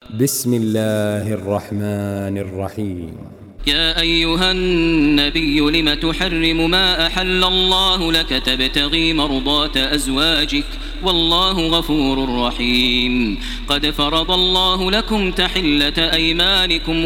بسم الله الرحمن الرحيم. يا أيها النبي لم تحرم ما أحل الله لك تبتغي مرضات أزواجك والله غفور رحيم. قد فرض الله لكم تحلة أيمانكم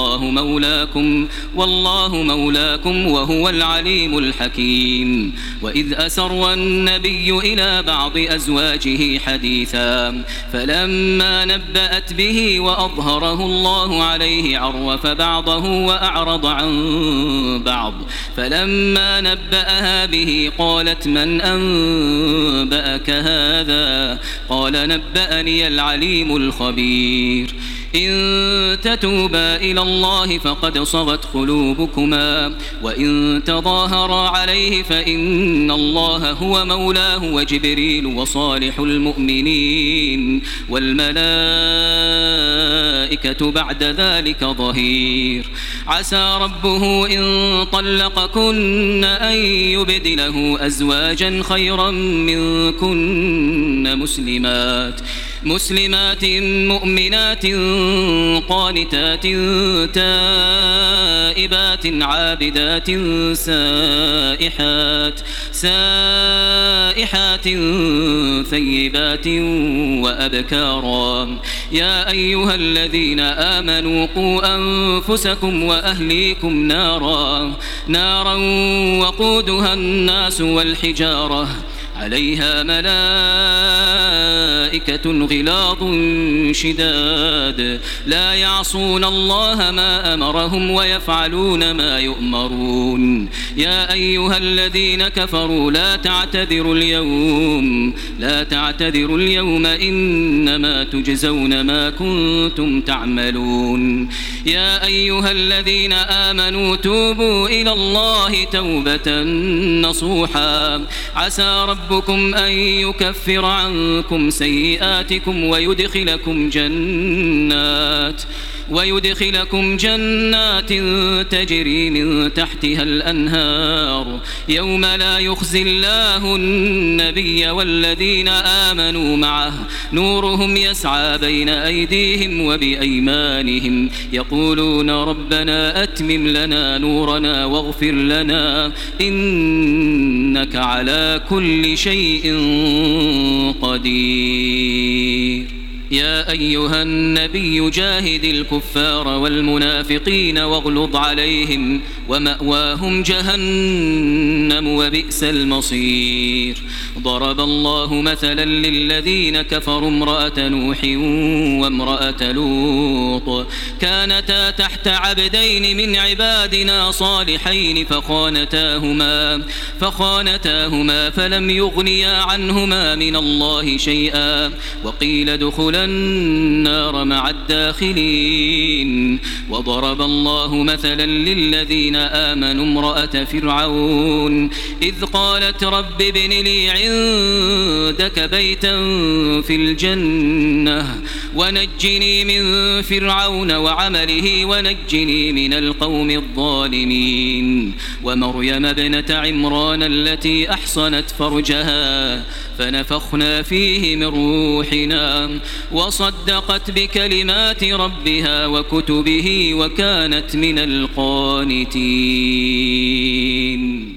والله مولاكم وهو العليم الحكيم. وإذ أسر النبي إلى بعض أزواجه حديثا فلما نبأت به وأظهره الله عليه عرف بعضه وأعرض عن بعض فلما نبأها به قالت من أنبأك هذا؟ قال نبأني العليم الخبير. إن تتوبا إلى الله فقد صغت قلوبكما وإن تظاهرا عليه فإن الله هو مولاه وجبريل وصالح المؤمنين والملائكة بعد ذلك ظهير. عسى ربه إن طلقكن أن يبدله أزواجا خيرا منكن مسلمات مؤمنات قانتات تائبات عابدات سائحات ثيبات وأبكارا. يا أيها الذين آمنوا قوا أنفسكم وأهليكم نارا وقودها الناس والحجارة عليها ملائكة غلاظ شداد لا يعصون الله ما أمرهم ويفعلون ما يؤمرون. يا أيها الذين كفروا لا تعتذروا اليوم إنما تجزون ما كنتم تعملون. يا أيها الذين آمنوا توبوا إلى الله توبة نصوحا عسى ربكم أن يكفر عنكم سيئاتكم ويدخلكم جنات تجري من تحتها الأنهار يوم لا يخزي الله النبي والذين آمنوا معه نورهم يسعى بين أيديهم وبأيمانهم يقولون ربنا أتمم لنا نورنا واغفر لنا إنك على كل شيء قدير. يا أيها النبي جاهد الكفار والمنافقين واغلظ عليهم ومأواهم جهنم وبئس المصير. ضرب الله مثلا للذين كفروا امرأة نوح وامرأة لوط كانتا تحت عبدين من عبادنا صالحين فخانتاهما فلم يغنيا عنهما من الله شيئا وقيل ادخلا النار مع الداخلين. وضرب الله مثلا للذين آمنوا امرأة فرعون إذ قالت رب ابن لي عندك بيتا في الجنة ونجني من فرعون وعمله ونجني من القوم الظالمين. ومريم ابنة عمران التي أحصنت فرجها فنفخنا فيه من روحنا وصدقت بكلمات ربها وكتبه وكانت من القانتين.